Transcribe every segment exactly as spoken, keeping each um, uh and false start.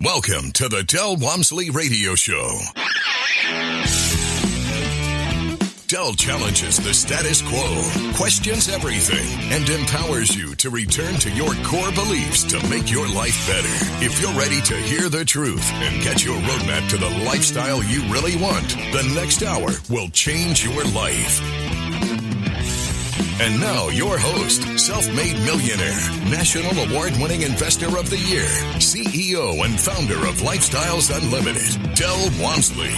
Welcome to the Del Walmsley Radio Show. Del challenges the status quo, questions everything, and empowers you to return to your core beliefs to make your life better. If you're ready to hear the truth and get your roadmap to the lifestyle you really want, the next hour will change your life. And now, your host, self-made millionaire, national award-winning investor of the year, C E O and founder of Lifestyles Unlimited, Del Walmsley.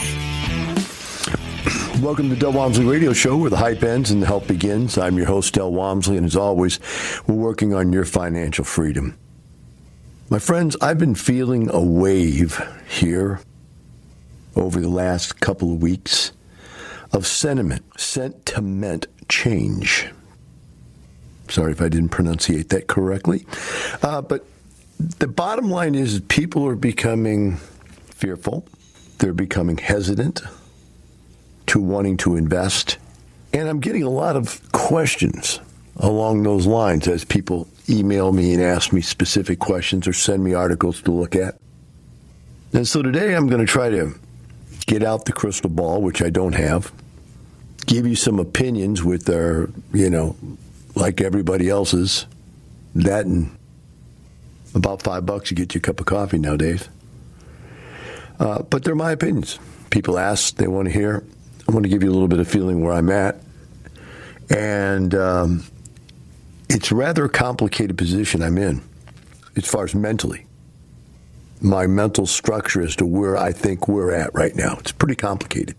Welcome to the Del Walmsley Radio Show, where the hype ends and the help begins. I'm your host, Del Walmsley, and as always, we're working on your financial freedom. My friends, I've been feeling a wave here over the last couple of weeks of sentiment, sentiment change. Sorry if I didn't pronunciate that correctly. Uh, but the bottom line is people are becoming fearful. They're becoming hesitant to wanting to invest. And I'm getting a lot of questions along those lines as people email me and ask me specific questions or send me articles to look at. And so today I'm going to try to get out the crystal ball, which I don't have, give you some opinions with our, you know, like everybody else's. That and about five bucks, you get you a cup of coffee nowadays. Uh, but they're my opinions. People ask, they want to hear. I want to give you a little bit of feeling where I'm at. And um, it's rather a complicated position I'm in as far as mentally. My mental structure as to where I think we're at right now. It's pretty complicated.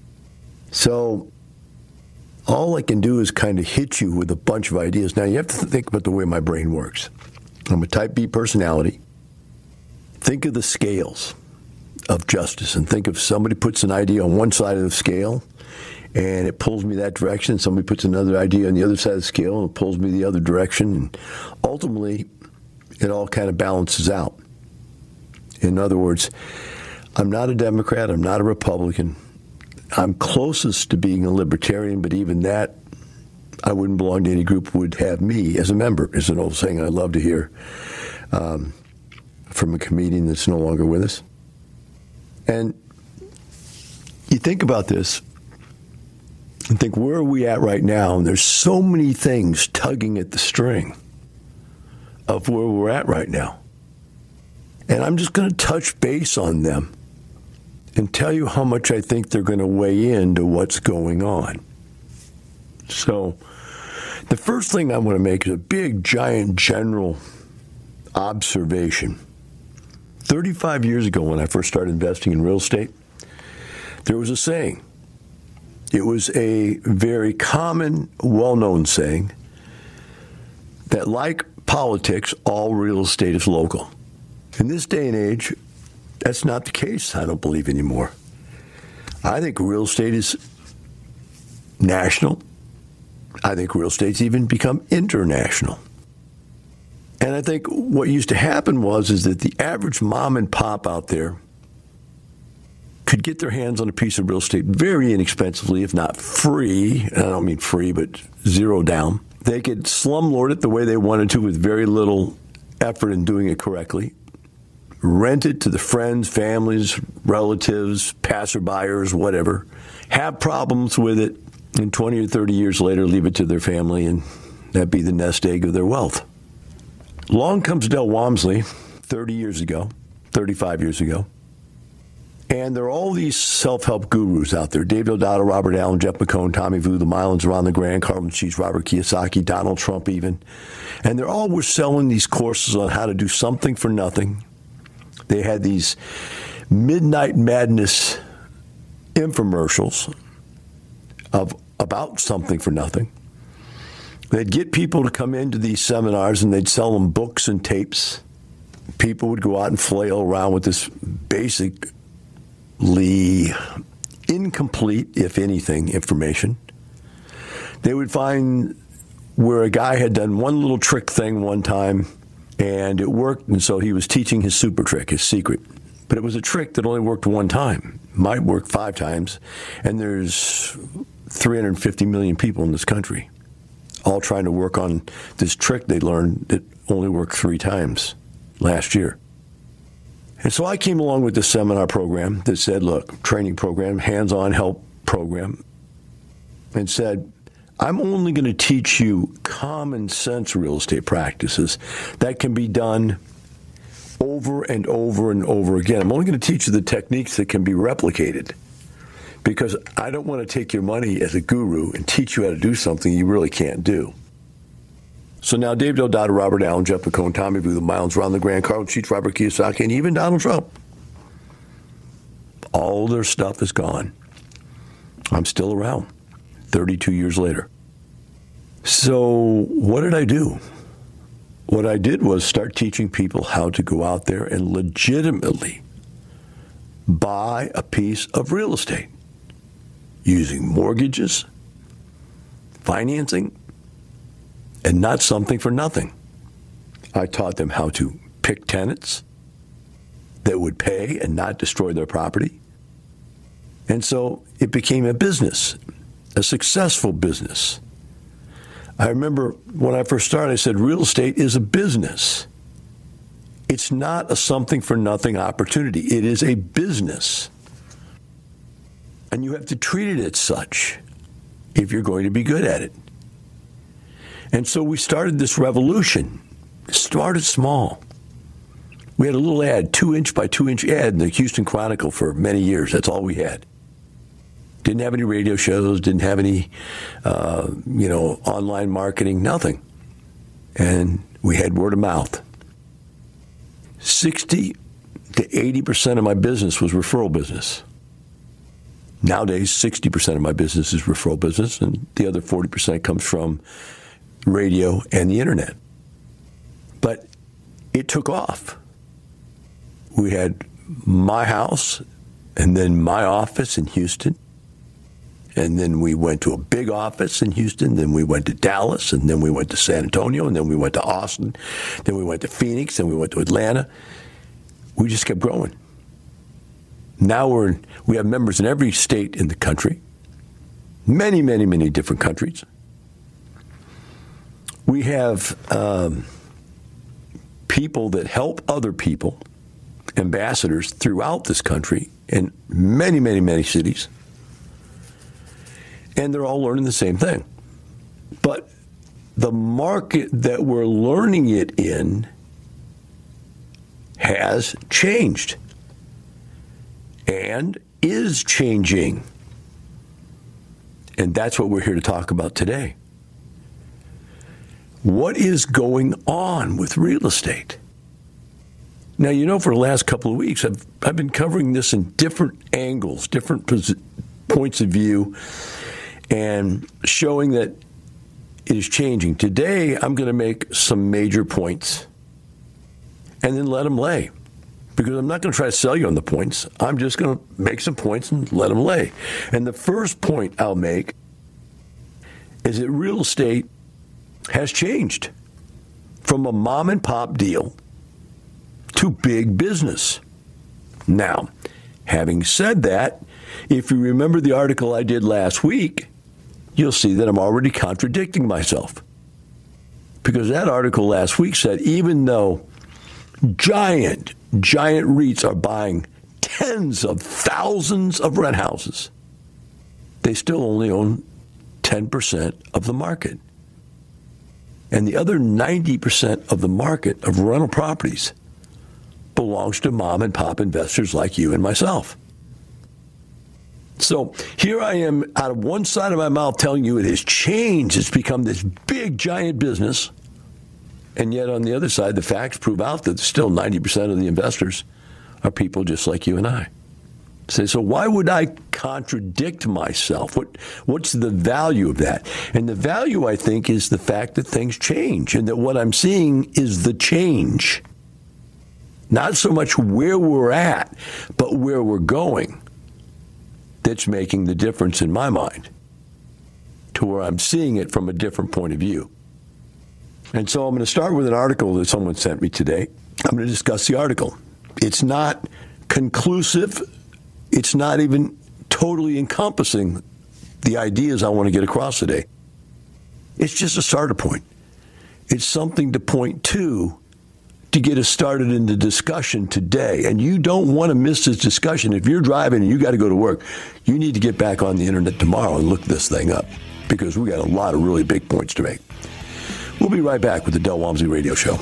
So all I can do is kind of hit you with a bunch of ideas. Now, you have to think about the way my brain works. I'm a type B personality. Think of the scales of justice and think if somebody puts an idea on one side of the scale and it pulls me that direction, somebody puts another idea on the other side of the scale and it pulls me the other direction, and ultimately it all kind of balances out. In other words, I'm not a Democrat, I'm not a Republican. I'm closest to being a libertarian, but even that, I wouldn't belong to any group would have me as a member, is an old saying I love to hear um, from a comedian that's no longer with us. And you think about this and think, where are we at right now? And there's so many things tugging at the string of where we're at right now. And I'm just going to touch base on them and tell you how much I think they're going to weigh into what's going on. So the first thing I want to make is a big, giant, general observation. thirty-five years ago, when I first started investing in real estate, there was a saying. It was a very common, well-known saying that, like politics, all real estate is local. In this day and age, that's not the case, I don't believe anymore. I think real estate is national. I think real estate's even become international. And I think what used to happen was is that the average mom and pop out there could get their hands on a piece of real estate very inexpensively, if not free. I don't mean free, but zero down. They could slumlord it the way they wanted to with very little effort in doing it correctly. Rent it to the friends, families, relatives, passerbyers, whatever. Have problems with it, and twenty or thirty years later, leave it to their family, and that'd be the nest egg of their wealth. Along comes Del Walmsley thirty years ago, thirty-five years ago, and there are all these self-help gurus out there. David Odato, Robert Allen, Jeff McCone, Tommy Vu, the Mylans, Ron LeGrand, Carlton Cheese, Robert Kiyosaki, Donald Trump even. And they're all were selling these courses on how to do something for nothing. They had these midnight madness infomercials of about something for nothing. They'd get people to come into these seminars and they'd sell them books and tapes. People would go out and flail around with this basically incomplete, if anything, information. They would find where a guy had done one little trick thing one time and it worked, and so he was teaching his super trick, his secret. But it was a trick that only worked one time. Might work five times, and there's three hundred fifty million people in this country all trying to work on this trick they learned that only worked three times last year. And so I came along with this seminar program that said, look, training program, hands-on help program, and said, I'm only going to teach you common sense real estate practices that can be done over and over and over again. I'm only going to teach you the techniques that can be replicated, because I don't want to take your money as a guru and teach you how to do something you really can't do. So now Dave Deodato, Robert Allen, Jeff McCone, Tommy Blue, the Miles, Ron LeGrand, Carl Sheets, Robert Kiyosaki, and even Donald Trump, all their stuff is gone. I'm still around thirty-two years later. So what did I do? What I did was start teaching people how to go out there and legitimately buy a piece of real estate using mortgages, financing, and not something for nothing. I taught them how to pick tenants that would pay and not destroy their property. And so it became a business, a successful business. I remember when I first started, I said, real estate is a business. It's not a something for nothing opportunity. It is a business. And you have to treat it as such if you're going to be good at it. And so we started this revolution. It started small. We had a little ad, two-inch by two-inch ad in the Houston Chronicle for many years. That's all we had. Didn't have any radio shows, didn't have any, uh, you know, online marketing, nothing. And we had word of mouth. sixty to eighty percent of my business was referral business. Nowadays, sixty percent of my business is referral business, and the other forty percent comes from radio and the internet. But it took off. We had my house and then my office in Houston. And then we went to a big office in Houston. Then we went to Dallas. And then we went to San Antonio. And then we went to Austin. Then we went to Phoenix. Then we went to Atlanta. We just kept growing. Now we're in, we have members in every state in the country. Many, many, many different countries. We have um, people that help other people, ambassadors throughout this country in many, many, many cities. And they're all learning the same thing. But the market that we're learning it in has changed and is changing. And that's what we're here to talk about today. What is going on with real estate? Now, you know, for the last couple of weeks, I've, I've been covering this in different angles, different pos- points of view, and showing that it is changing. Today, I'm going to make some major points and then let them lay, because I'm not going to try to sell you on the points. I'm just going to make some points and let them lay. And the first point I'll make is that real estate has changed from a mom and pop deal to big business. Now, having said that, if you remember the article I did last week, you'll see that I'm already contradicting myself. Because that article last week said even though giant, giant REITs are buying tens of thousands of rent houses, they still only own ten percent of the market. And the other ninety percent of the market of rental properties belongs to mom and pop investors like you and myself. So here I am out of one side of my mouth telling you it has changed. It's become this big, giant business. And yet on the other side, the facts prove out that still ninety percent of the investors are people just like you and I. Say, so why would I contradict myself? What what's the value of that? And the value, I think, is the fact that things change and that what I'm seeing is the change. Not so much where we're at, but where we're going. That's making the difference in my mind to where I'm seeing it from a different point of view. And so I'm going to start with an article that someone sent me today. I'm going to discuss the article. It's not conclusive. It's not even totally encompassing the ideas I want to get across today. It's just a starter point. It's something to point to to get us started in the discussion today. And you don't want to miss this discussion. If you're driving and you got to go to work, you need to get back on the internet tomorrow and look this thing up, because we got a lot of really big points to make. We'll be right back with the Del Walmsley Radio Show.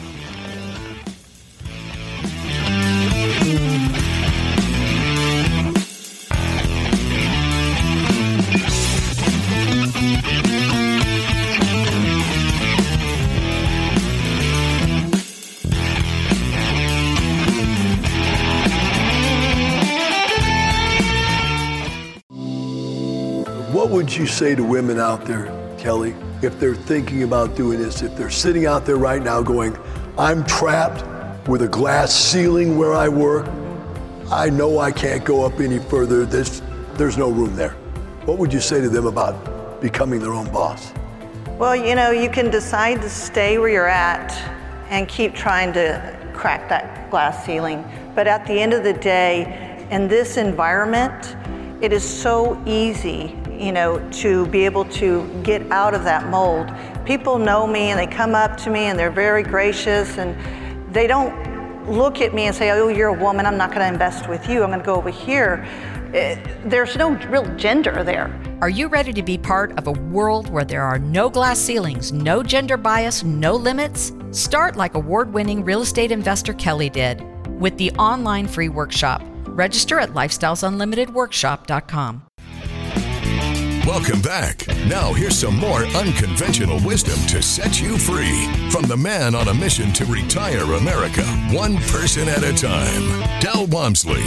What would you say to women out there, Kelly, if they're thinking about doing this, if they're sitting out there right now going, I'm trapped with a glass ceiling where I work, I know I can't go up any further, there's, there's no room there. What would you say to them about becoming their own boss? Well, you know, you can decide to stay where you're at and keep trying to crack that glass ceiling. But at the end of the day, in this environment, it is so easy, you know, to be able to get out of that mold. People know me and they come up to me and they're very gracious, and they don't look at me and say, oh, you're a woman, I'm not gonna invest with you, I'm gonna go over here. It, there's no real gender there. Are you ready to be part of a world where there are no glass ceilings, no gender bias, no limits? Start like award-winning real estate investor Kelly did with the online free workshop. Register at lifestyles unlimited workshop dot com. Welcome back. Now here's some more unconventional wisdom to set you free from the man on a mission to retire America, one person at a time, Del Walmsley.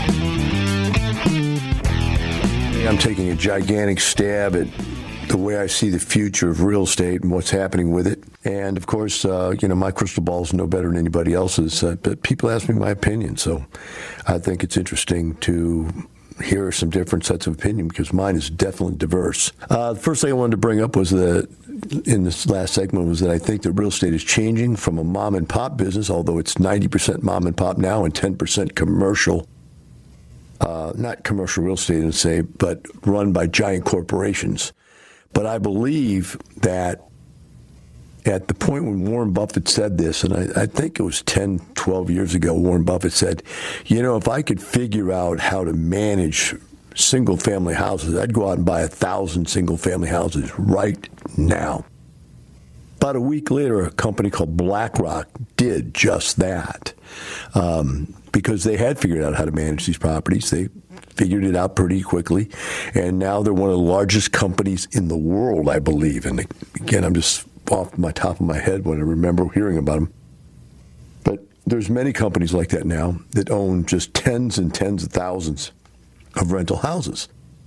I'm taking a gigantic stab at the way I see the future of real estate and what's happening with it. And of course, uh, you know, my crystal ball is no better than anybody else's, uh, but people ask me my opinion. So I think it's interesting to hear some different sets of opinion, because mine is definitely diverse. Uh, the first thing I wanted to bring up was that in this last segment was that I think that real estate is changing from a mom and pop business, although it's ninety percent mom and pop now and ten percent commercial. Uh, not commercial real estate, I'd say, but run by giant corporations. But I believe that at the point when Warren Buffett said this, and I, I think it was ten, twelve years ago, Warren Buffett said, you know, if I could figure out how to manage single-family houses, I'd go out and buy a thousand single-family houses right now. About a week later, a company called BlackRock did just that. Um, because they had figured out how to manage these properties. They figured it out pretty quickly. And now they're one of the largest companies in the world, I believe. And again, I'm just off my top of my head when I remember hearing about them. But there's many companies like that now that own just tens and tens of thousands of rental houses.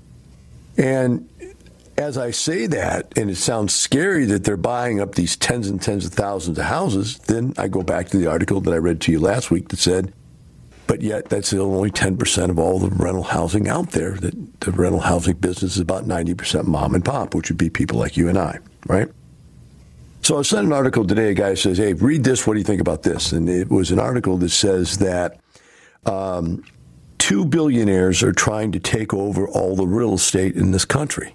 And as I say that, and it sounds scary that they're buying up these tens and tens of thousands of houses, then I go back to the article that I read to you last week that said, but yet that's only ten percent of all the rental housing out there. That the rental housing business is about ninety percent mom and pop, which would be people like you and I, right? So I sent an article today. A guy says, hey, read this. What do you think about this? And it was an article that says that um, two billionaires are trying to take over all the real estate in this country.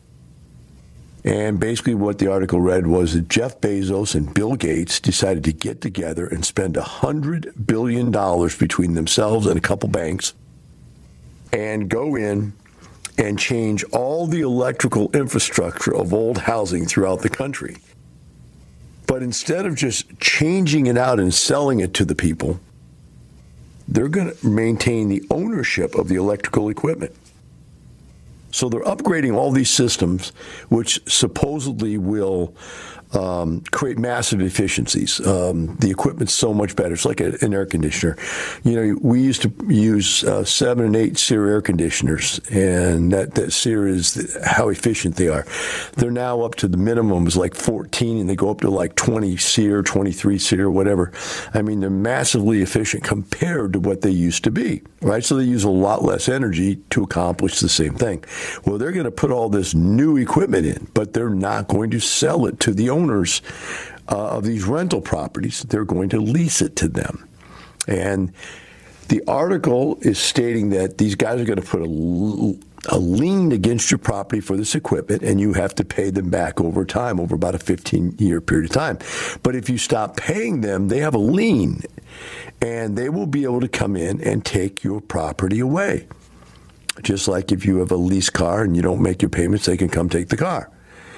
And basically what the article read was that Jeff Bezos and Bill Gates decided to get together and spend one hundred billion dollars between themselves and a couple banks and go in and change all the electrical infrastructure of old housing throughout the country. But instead of just changing it out and selling it to the people, they're going to maintain the ownership of the electrical equipment. So they're upgrading all these systems, which supposedly will um, create massive efficiencies. Um, the equipment's so much better. It's like a, an air conditioner. You know, we used to use uh, seven and eight SEER air conditioners, and that, that SEER is the, how efficient they are. They're now up to the minimum is like fourteen, and they go up to like twenty SEER, twenty-three SEER, whatever. I mean, they're massively efficient compared to what they used to be, right? So they use a lot less energy to accomplish the same thing. Well, they're going to put all this new equipment in, but they're not going to sell it to the owners uh, of these rental properties. They're going to lease it to them. And the article is stating that these guys are going to put a a lien against your property for this equipment, and you have to pay them back over time, over about a fifteen-year period of time. But if you stop paying them, they have a lien, and they will be able to come in and take your property away. Just like if you have a lease car and you don't make your payments, they can come take the car.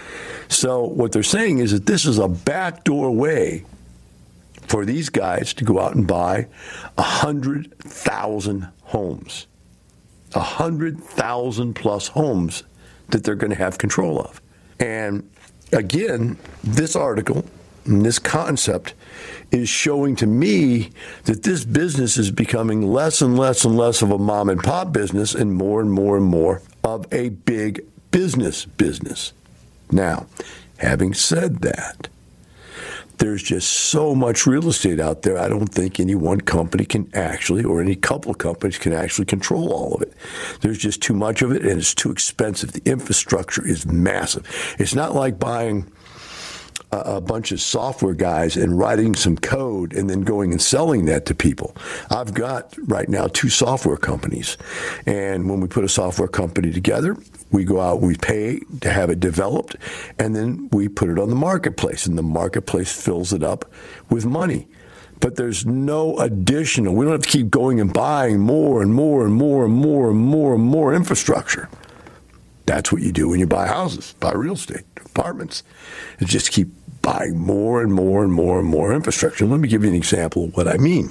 So what they're saying is that this is a backdoor way for these guys to go out and buy one hundred thousand homes. one hundred thousand plus homes that they're going to have control of. And again, this article and this concept is showing to me that this business is becoming less and less and less of a mom and pop business and more and more and more of a big business business. Now, having said that, there's just so much real estate out there, I don't think any one company can actually, or any couple of companies can actually control all of it. There's just too much of it, and it's too expensive. The infrastructure is massive. It's not like buying a, a bunch of software guys and writing some code and then going and selling that to people. I've got right now two software companies, and when we put a software company together, we go out, we pay to have it developed, and then we put it on the marketplace, and the marketplace fills it up with money. But there's no additional. We don't have to keep going and buying more and more and more and more and more and more infrastructure. That's what you do when you buy houses, buy real estate, apartments. You just keep buying more and more and more and more infrastructure. Let me give you an example of what I mean.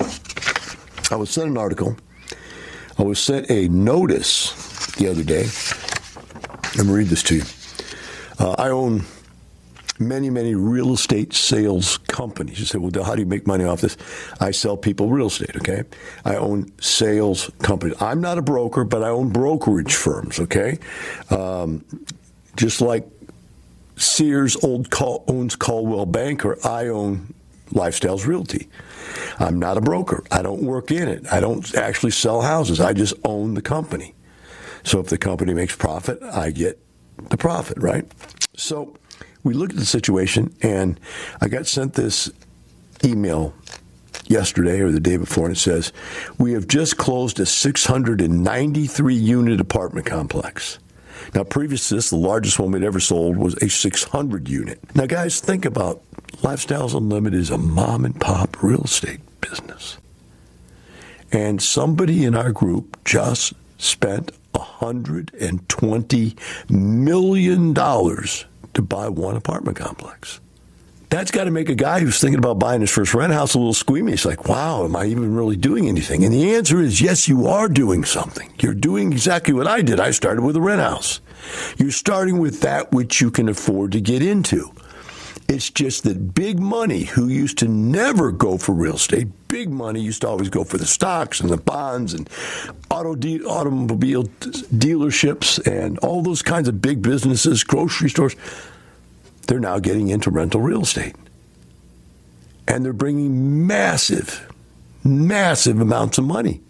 I was sent an article. I was sent a notice the other day. Let me read this to you. Uh, I own many, many real estate sales companies. You say, well, Del, how do you make money off this? I sell people real estate, okay? I own sales companies. I'm not a broker, but I own brokerage firms, okay? Um, just like Sears old Cal- owns Caldwell Banker, I own Lifestyles Realty. I'm not a broker. I don't work in it. I don't actually sell houses. I just own the company. So if the company makes profit, I get the profit, right? So we looked at the situation, and I got sent this email yesterday or the day before, and it says, we have just closed a six hundred ninety-three unit apartment complex. Now, previous to this, the largest one we'd ever sold was a six hundred unit. Now, guys, think about Lifestyles Unlimited is a mom and pop real estate business. And somebody in our group just spent one hundred twenty million dollars to buy one apartment complex. That's got to make a guy who's thinking about buying his first rent house a little squeamish. It's like, wow, am I even really doing anything? And the answer is, yes, you are doing something. You're doing exactly what I did. I started with a rent house. You're starting with that which you can afford to get into. It's just that big money, who used to never go for real estate, big money used to always go for the stocks and the bonds and auto de- automobile dealerships and all those kinds of big businesses, grocery stores. They're now getting into rental real estate. And they're bringing massive, massive amounts of money.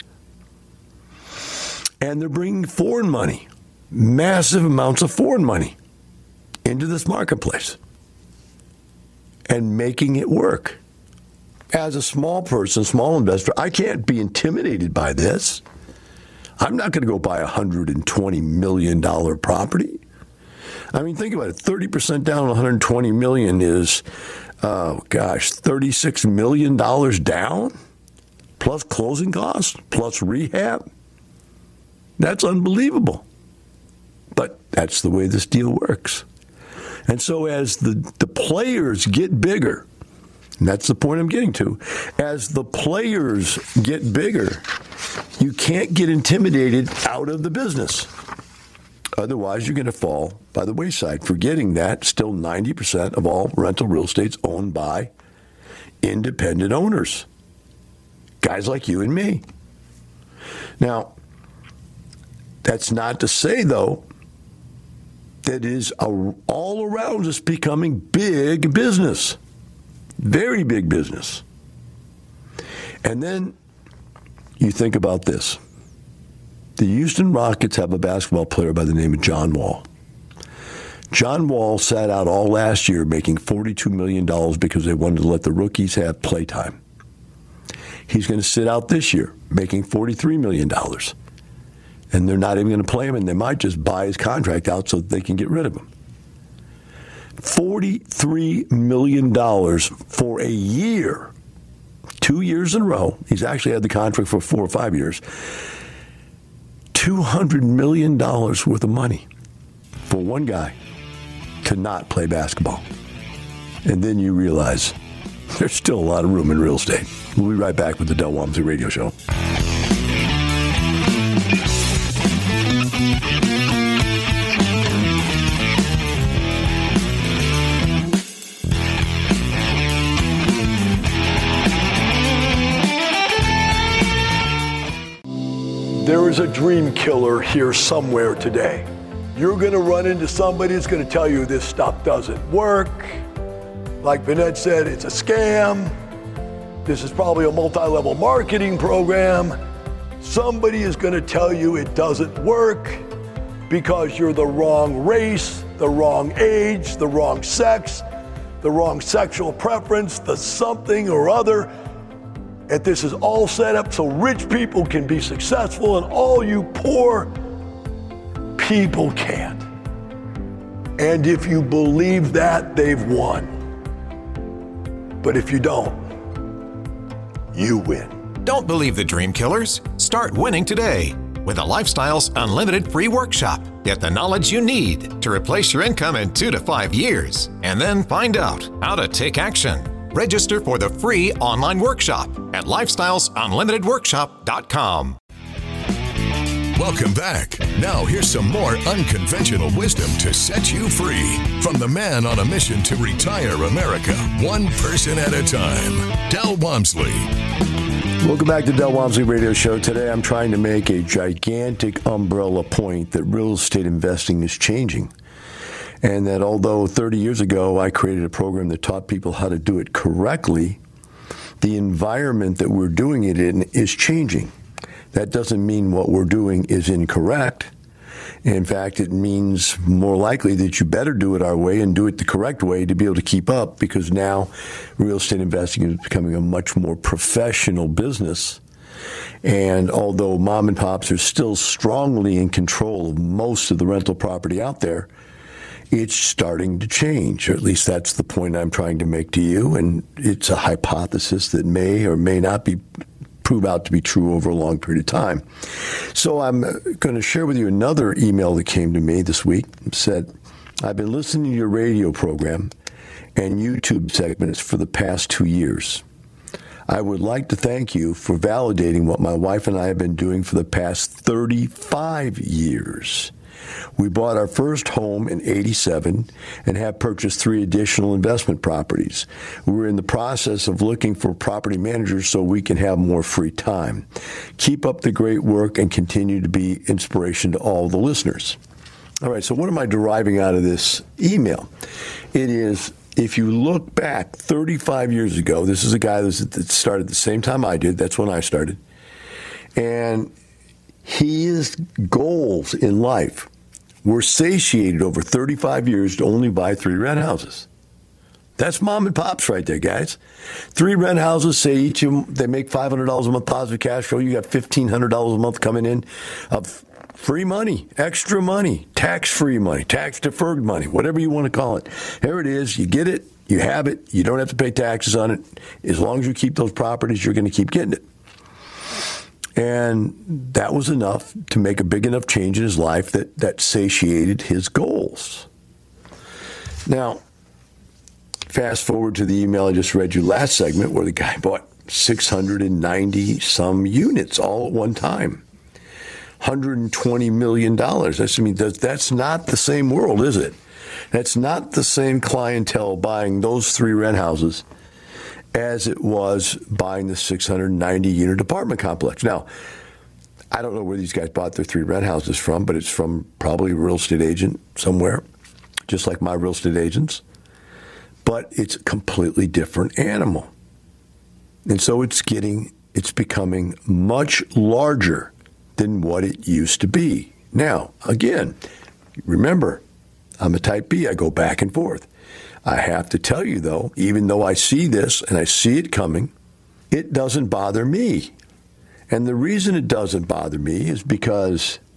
And they're bringing foreign money, massive amounts of foreign money into this marketplace and making it work. As a small person, small investor, I can't be intimidated by this. I'm not going to go buy a one hundred twenty million dollars property. I mean, think about it. thirty percent down on one hundred twenty million dollars is, oh gosh, thirty-six million dollars down, plus closing costs, plus rehab. That's unbelievable. But that's the way this deal works. And so as the, the players get bigger, and that's the point I'm getting to, as the players get bigger, you can't get intimidated out of the business. Otherwise, you're going to fall by the wayside, forgetting that still ninety percent of all rental real estate is owned by independent owners, guys like you and me. Now, that's not to say, though, that is a, all around us becoming big business, very big business. And then you think about this. The Houston Rockets have a basketball player by the name of John Wall. John Wall sat out all last year making forty-two million dollars because they wanted to let the rookies have playtime. He's going to sit out this year making forty-three million dollars. And they're not even going to play him, and they might just buy his contract out so that they can get rid of him. forty-three million dollars for a year. Two years in a row. He's actually had the contract for four or five years. two hundred million dollars worth of money for one guy to not play basketball. And then you realize there's still a lot of room in real estate. We'll be right back with the Del Walmsley Radio Show. There is a dream killer here somewhere today. You're going to run into somebody that's going to tell you this stuff doesn't work. Like Vinette said, it's a scam. This is probably a multi-level marketing program. Somebody is going to tell you it doesn't work because you're the wrong race, the wrong age, the wrong sex, the wrong sexual preference, the something or other. And this is all set up so rich people can be successful and all you poor people can't. And if you believe that, they've won. But if you don't, you win. Don't believe the dream killers. Start winning today with the Lifestyles Unlimited free workshop. Get the knowledge you need to replace your income in two to five years, and then find out how to take action. Register for the free online workshop at lifestyles unlimited workshop dot com. Welcome back. Now here's some more unconventional wisdom to set you free from the man on a mission to retire America, one person at a time, Del Walmsley. Welcome back to Del Walmsley Radio Show. Today I'm trying to make a gigantic umbrella point that real estate investing is changing. And that although thirty years ago I created a program that taught people how to do it correctly, the environment that we're doing it in is changing. That doesn't mean what we're doing is incorrect. In fact, it means more likely that you better do it our way and do it the correct way to be able to keep up, because now real estate investing is becoming a much more professional business. And although mom and pops are still strongly in control of most of the rental property out there, it's starting to change, or at least that's the point I'm trying to make to you. And it's a hypothesis that may or may not be prove out to be true over a long period of time. So I'm going to share with you another email that came to me this week. It said, I've been listening to your radio program and YouTube segments for the past two years. I would like to thank you for validating what my wife and I have been doing for the past thirty-five years. We bought our first home in eighty-seven and have purchased three additional investment properties. We're in the process of looking for property managers so we can have more free time. Keep up the great work and continue to be inspiration to all the listeners. All right, so what am I deriving out of this email? It is, if you look back thirty-five years ago, this is a guy that started the same time I did. That's when I started. And his goals in life were satiated over thirty-five years to only buy three rent houses. That's mom and pops right there, guys. Three rent houses, say each of them, they make five hundred dollars a month positive cash flow. You got fifteen hundred dollars a month coming in of free money, extra money, tax-free money, tax-deferred money, whatever you want to call it. Here it is. You get it. You have it. You don't have to pay taxes on it. As long as you keep those properties, you're going to keep getting it. And that was enough to make a big enough change in his life that, that satiated his goals. Now, fast forward to the email I just read you last segment where the guy bought six hundred ninety some units all at one time. one hundred twenty million dollars. That's, I mean, that's not the same world, is it? That's not the same clientele buying those three rent houses as it was buying the six hundred ninety unit apartment complex. Now, I don't know where these guys bought their three rent houses from, but it's from probably a real estate agent somewhere, just like my real estate agents. But it's a completely different animal. And so it's getting, it's becoming much larger than what it used to be. Now, again, remember, I'm a type B. I go back and forth. I have to tell you, though, even though I see this and I see it coming, it doesn't bother me. And the reason it doesn't bother me is because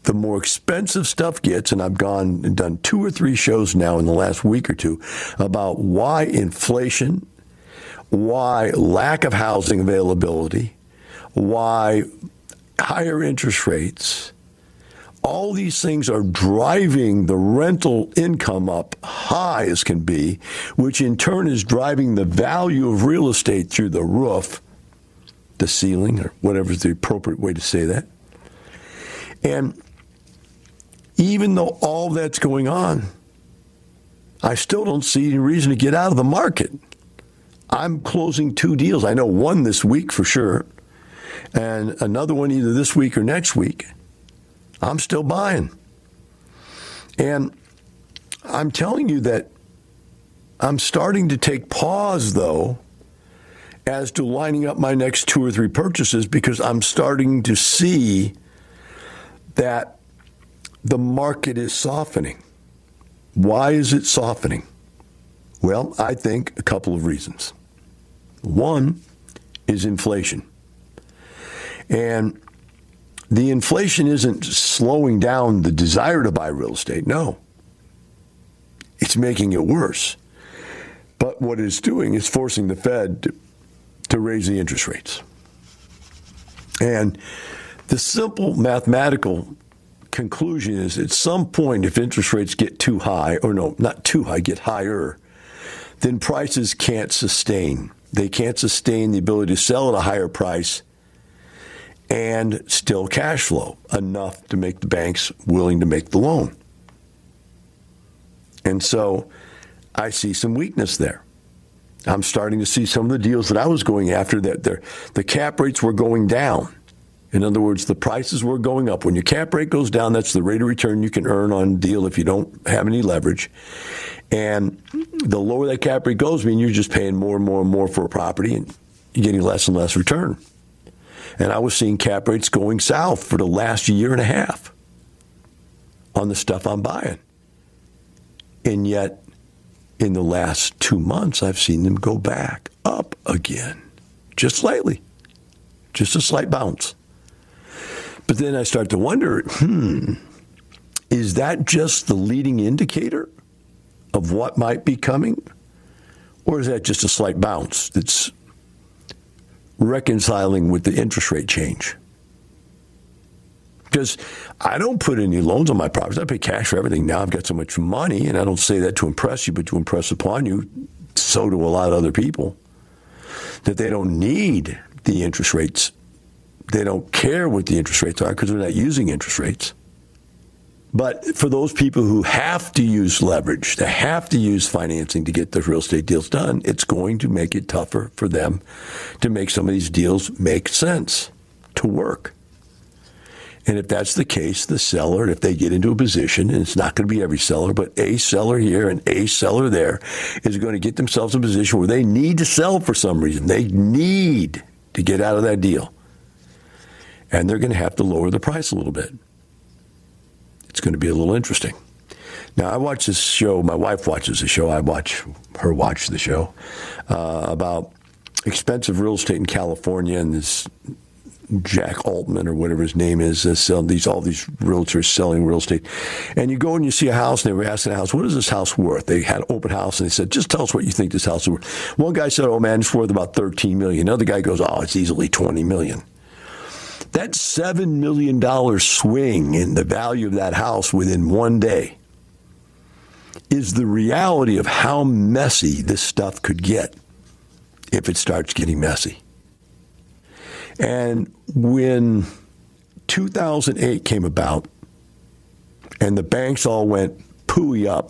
the more expensive stuff gets, and I've gone and done two or three shows now in the last week or two about why inflation, why lack of housing availability, why higher interest rates, all these things are driving the rental income up high as can be, which in turn is driving the value of real estate through the roof, the ceiling, or whatever is the appropriate way to say that. And even though all that's going on, I still don't see any reason to get out of the market. I'm closing two deals. I know one this week for sure, and another one either this week or next week. I'm still buying. And I'm telling you that I'm starting to take pause, though, as to lining up my next two or three purchases, because I'm starting to see that the market is softening. Why is it softening? Well, I think a couple of reasons. One is inflation. And the inflation isn't slowing down the desire to buy real estate. No. It's making it worse. But what it's doing is forcing the Fed to, to raise the interest rates. And the simple mathematical conclusion is at some point, if interest rates get too high, or no, not too high, get higher, then prices can't sustain. They can't sustain the ability to sell at a higher price and still cash flow enough to make the banks willing to make the loan. And so I see some weakness there. I'm starting to see some of the deals that I was going after, that the cap rates were going down. In other words, the prices were going up. When your cap rate goes down, that's the rate of return you can earn on a deal if you don't have any leverage. And the lower that cap rate goes, I mean, you're just paying more and more and more for a property, and you're getting less and less return. And I was seeing cap rates going south for the last year and a half on the stuff I'm buying. And yet, in the last two months, I've seen them go back up again, just slightly, just a slight bounce. But then I start to wonder, hmm, is that just the leading indicator of what might be coming? Or is that just a slight bounce that's reconciling with the interest rate change? Because I don't put any loans on my properties. I pay cash for everything now. I've got so much money, and I don't say that to impress you, but to impress upon you. So do a lot of other people, that they don't need the interest rates. They don't care what the interest rates are because they're not using interest rates. But for those people who have to use leverage, they have to use financing to get their real estate deals done, it's going to make it tougher for them to make some of these deals make sense, to work. And if that's the case, the seller, if they get into a position, and it's not going to be every seller, but a seller here and a seller there is going to get themselves in a position where they need to sell for some reason. They need to get out of that deal. And they're going to have to lower the price a little bit. It's going to be a little interesting. Now, I watch this show. My wife watches the show. I watch her watch the show uh, about expensive real estate in California, and this Jack Altman or whatever his name is, uh, selling these all these realtors selling real estate. And you go and you see a house, and they were asking the house, "What is this house worth?" They had an open house, and they said, "Just tell us what you think this house is worth." One guy said, "Oh man, it's worth about thirteen million dollars." Another guy goes, "Oh, it's easily twenty million dollars." That seven million dollars swing in the value of that house within one day is the reality of how messy this stuff could get if it starts getting messy. And when two thousand eight came about and the banks all went pooey up,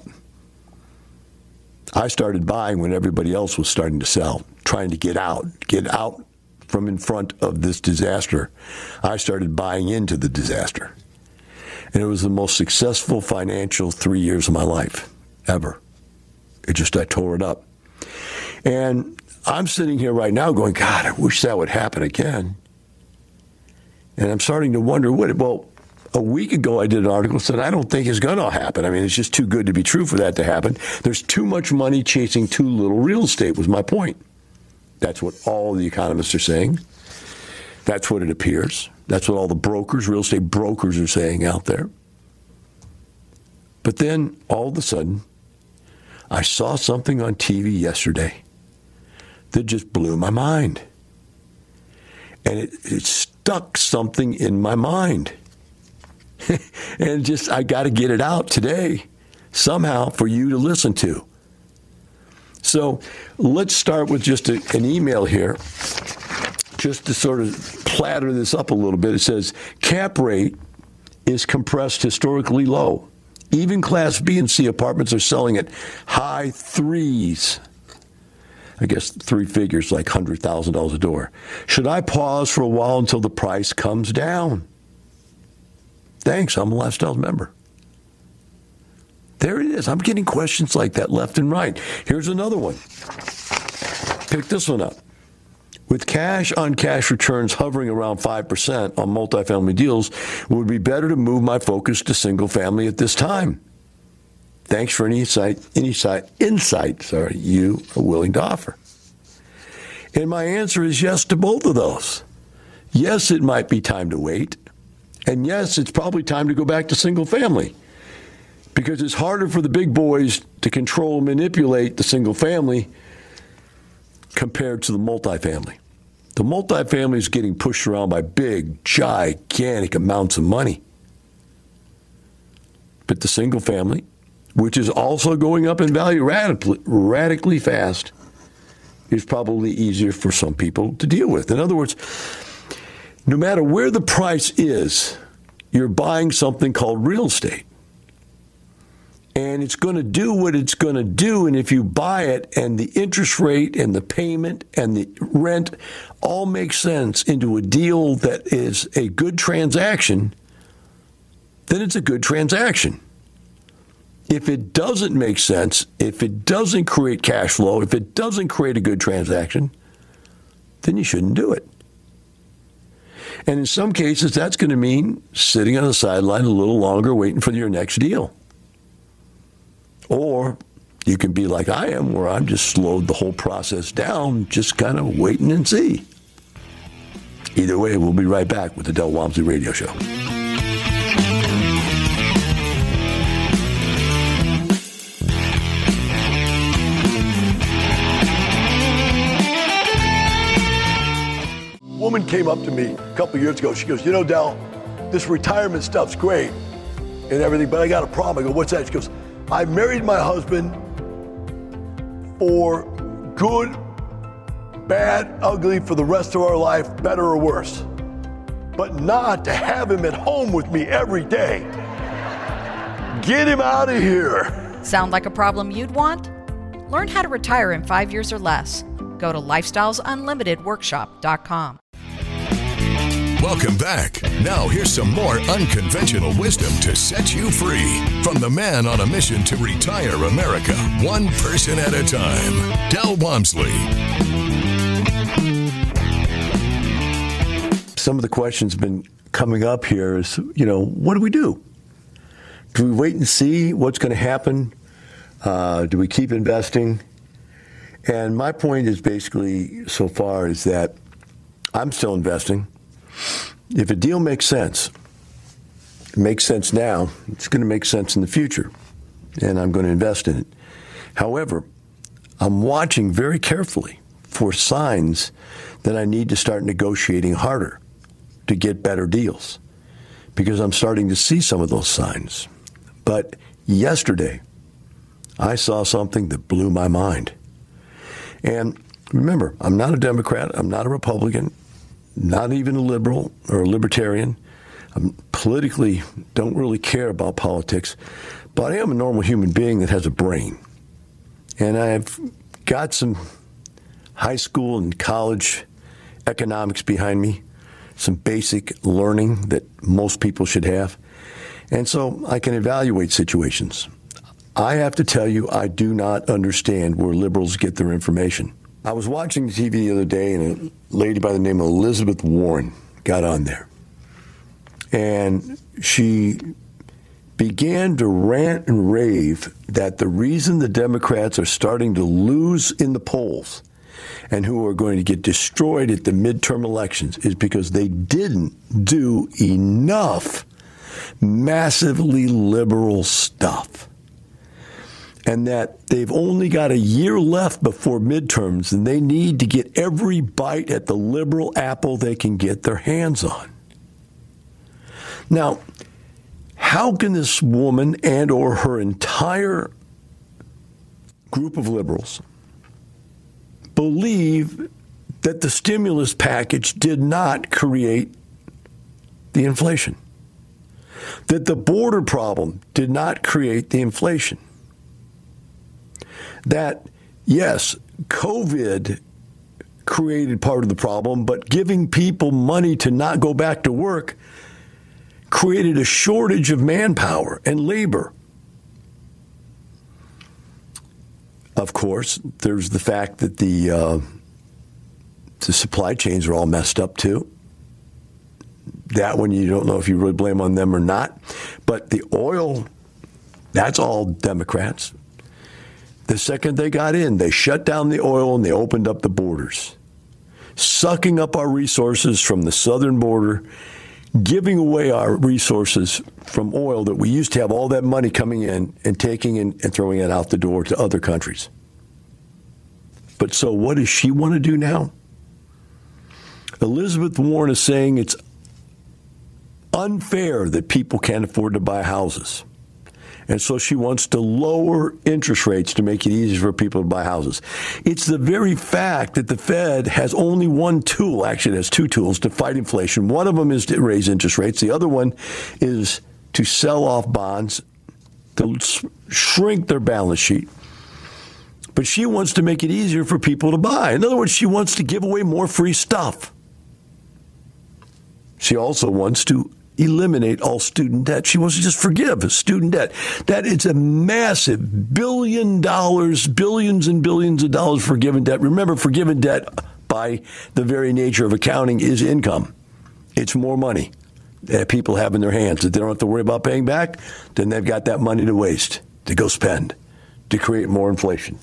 I started buying when everybody else was starting to sell, trying to get out, get out from in front of this disaster. I started buying into the disaster. And it was the most successful financial three years of my life, ever. It just, I tore it up. And I'm sitting here right now going, God, I wish that would happen again. And I'm starting to wonder, what, well, a week ago I did an article that said, I don't think it's going to happen. I mean, it's just too good to be true for that to happen. There's too much money chasing too little real estate was my point. That's what all the economists are saying. That's what it appears. That's what all the brokers, real estate brokers are saying out there. But then, all of a sudden, I saw something on T V yesterday that just blew my mind. And it, it stuck something in my mind. And just, I got to get it out today, somehow, for you to listen to. So let's start with just a, an email here, just to sort of platter this up a little bit. It says, cap rate is compressed historically low. Even Class B and C apartments are selling at high threes. I guess three figures, like one hundred thousand dollars a door. Should I pause for a while until the price comes down? Thanks, I'm a Lifestyles member. There it is. I'm getting questions like that left and right. Here's another one. Pick this one up. With cash-on-cash returns hovering around five percent on multifamily deals, it would be better to move my focus to single-family at this time. Thanks for any insight, any insight, insight sorry, you are willing to offer. And my answer is yes to both of those. Yes, it might be time to wait. And yes, it's probably time to go back to single-family. Because it's harder for the big boys to control and manipulate the single-family compared to the multifamily. The multifamily is getting pushed around by big, gigantic amounts of money. But the single family, which is also going up in value radically, radically fast, is probably easier for some people to deal with. In other words, no matter where the price is, you're buying something called real estate. And it's going to do what it's going to do. And if you buy it and the interest rate and the payment and the rent all make sense into a deal that is a good transaction, then it's a good transaction. If it doesn't make sense, if it doesn't create cash flow, if it doesn't create a good transaction, then you shouldn't do it. And in some cases, that's going to mean sitting on the sideline a little longer waiting for your next deal. Or you can be like I am, where I've just slowed the whole process down, just kind of waiting and see. Either way, we'll be right back with the Del Walmsley Radio Show. A woman came up to me a couple of years ago. She goes, you know, Del, this retirement stuff's great and everything, but I got a problem. I go, what's that? She goes, I married my husband for good, bad, ugly, for the rest of our life, better or worse. But not to have him at home with me every day. Get him out of here. Sound like a problem you'd want? Learn how to retire in five years or less. Go to lifestyles unlimited workshop dot com. Welcome back. Now here's some more unconventional wisdom to set you free from the man on a mission to retire America, one person at a time, Del Walmsley. Some of the questions have been coming up here is, you know, what do we do? Do we wait and see what's going to happen? Uh, do we keep investing? And my point is basically so far is that I'm still investing. If a deal makes sense, it makes sense now, it's going to make sense in the future, and I'm going to invest in it. However, I'm watching very carefully for signs that I need to start negotiating harder to get better deals, because I'm starting to see some of those signs. But yesterday, I saw something that blew my mind. And remember, I'm not a Democrat, I'm not a Republican, not even a liberal or a libertarian. I politically don't really care about politics, but I am a normal human being that has a brain. And I've got some high school and college economics behind me, some basic learning that most people should have. And so I can evaluate situations. I have to tell you, I do not understand where liberals get their information. I was watching T V the other day, and a lady by the name of Elizabeth Warren got on there. And she began to rant and rave that the reason the Democrats are starting to lose in the polls and who are going to get destroyed at the midterm elections is because they didn't do enough massively liberal stuff. And that they've only got a year left before midterms, and they need to get every bite at the liberal apple they can get their hands on. Now, how can this woman and or her entire group of liberals believe that the stimulus package did not create the inflation? That the border problem did not create the inflation? That, yes, COVID created part of the problem, but giving people money to not go back to work created a shortage of manpower and labor. Of course, there's the fact that the uh, the supply chains are all messed up too. That one you don't know if you really blame on them or not. But the oil, that's all Democrats. The second they got in, they shut down the oil and they opened up the borders, sucking up our resources from the southern border, giving away our resources from oil that we used to have all that money coming in and taking in and throwing it out the door to other countries. But so what does she want to do now? Elizabeth Warren is saying it's unfair that people can't afford to buy houses. And so she wants to lower interest rates to make it easier for people to buy houses. It's the very fact that the Fed has only one tool, actually it has two tools, to fight inflation. One of them is to raise interest rates. The other one is to sell off bonds, to shrink their balance sheet. But she wants to make it easier for people to buy. In other words, she wants to give away more free stuff. She also wants to eliminate all student debt. She wants to just forgive student debt. That is a massive billion dollars, billions and billions of dollars forgiven debt. Remember, forgiven debt by the very nature of accounting is income. It's more money that people have in their hands that they don't have to worry about paying back. Then they've got that money to waste, to go spend, to create more inflation.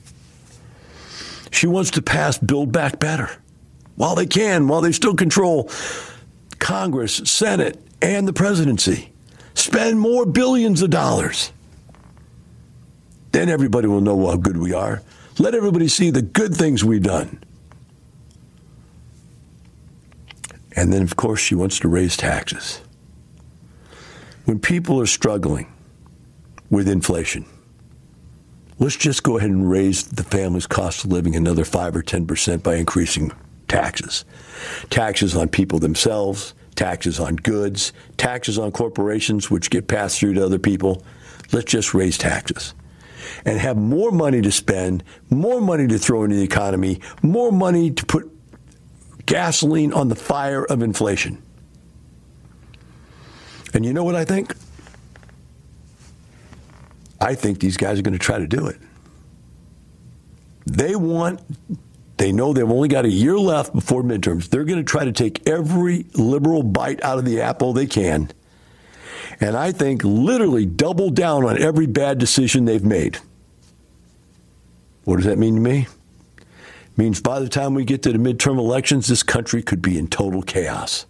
She wants to pass Build Back Better while they can, while they still control Congress, Senate, and the presidency. Spend more billions of dollars. Then everybody will know how good we are. Let everybody see the good things we've done. And then, of course, she wants to raise taxes. When people are struggling with inflation, let's just go ahead and raise the family's cost of living another five or ten percent by increasing taxes. Taxes on people themselves, taxes on goods, taxes on corporations, which get passed through to other people. Let's just raise taxes and have more money to spend, more money to throw into the economy, more money to put gasoline on the fire of inflation. And you know what I think? I think these guys are going to try to do it. They want, they know they've only got a year left before midterms. They're going to try to take every liberal bite out of the apple they can. And I think literally double down on every bad decision they've made. What does that mean to me? It means by the time we get to the midterm elections, this country could be in total chaos.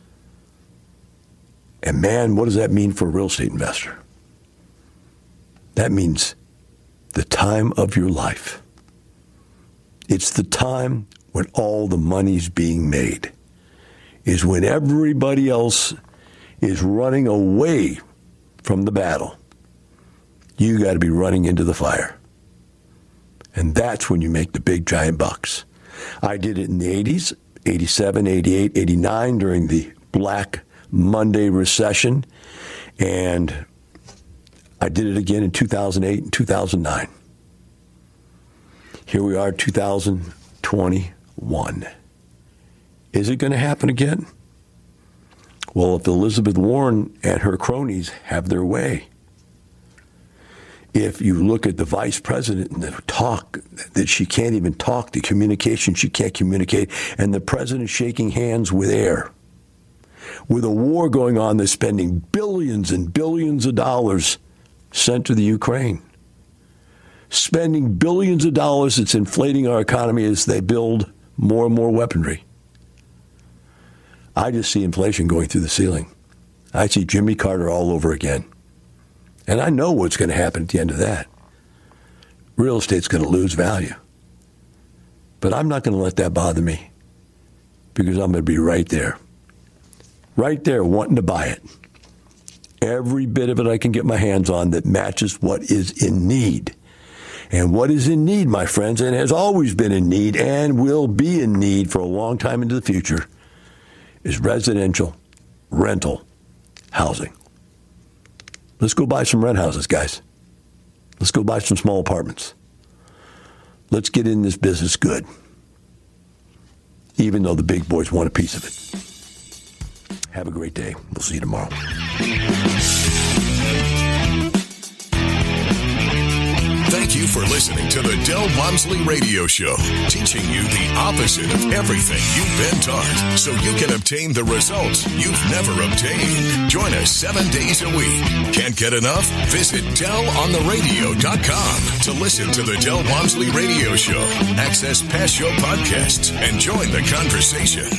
And man, what does that mean for a real estate investor? That means the time of your life. It's the time when all the money's being made. Is when everybody else is running away from the battle. You got to be running into the fire. And that's when you make the big giant bucks. I did it in the eighties, eighty-seven, eighty-eight, eighty-nine during the Black Monday recession. And I did it again in two thousand eight and two thousand nine. Here we are, two thousand twenty-one. Is it going to happen again? Well, if Elizabeth Warren and her cronies have their way, if you look at the vice president and the talk that she can't even talk, the communication she can't communicate, and the president shaking hands with air, with a war going on that's spending billions and billions of dollars sent to the Ukraine. spending billions of dollars that's inflating our economy as they build more and more weaponry. I just see inflation going through the ceiling. I see Jimmy Carter all over again. And I know what's going to happen at the end of that. Real estate's going to lose value. But I'm not going to let that bother me because I'm going to be right there. Right there wanting to buy it. Every bit of it I can get my hands on that matches what is in need. And what is in need, my friends, and has always been in need and will be in need for a long time into the future, is residential rental housing. Let's go buy some rent houses, guys. Let's go buy some small apartments. Let's get in this business good, even though the big boys want a piece of it. Have a great day. We'll see you tomorrow. Thank you for listening to the Del Walmsley Radio Show, teaching you the opposite of everything you've been taught so you can obtain the results you've never obtained. Join us seven days a week. Can't get enough? Visit Del On The Radio dot com to listen to the Del Walmsley Radio Show, access past show podcasts, and join the conversation.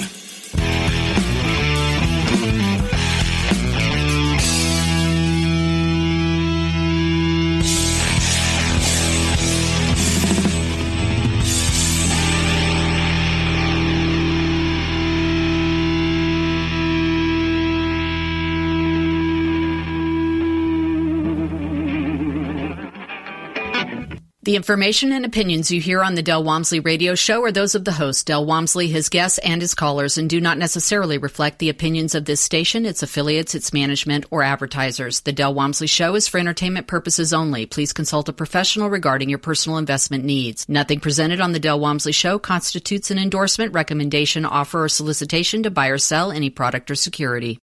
The information and opinions you hear on the Del Walmsley Radio Show are those of the host, Del Walmsley, his guests, and his callers, and do not necessarily reflect the opinions of this station, its affiliates, its management, or advertisers. The Del Walmsley Show is for entertainment purposes only. Please consult a professional regarding your personal investment needs. Nothing presented on the Del Walmsley Show constitutes an endorsement, recommendation, offer, or solicitation to buy or sell any product or security.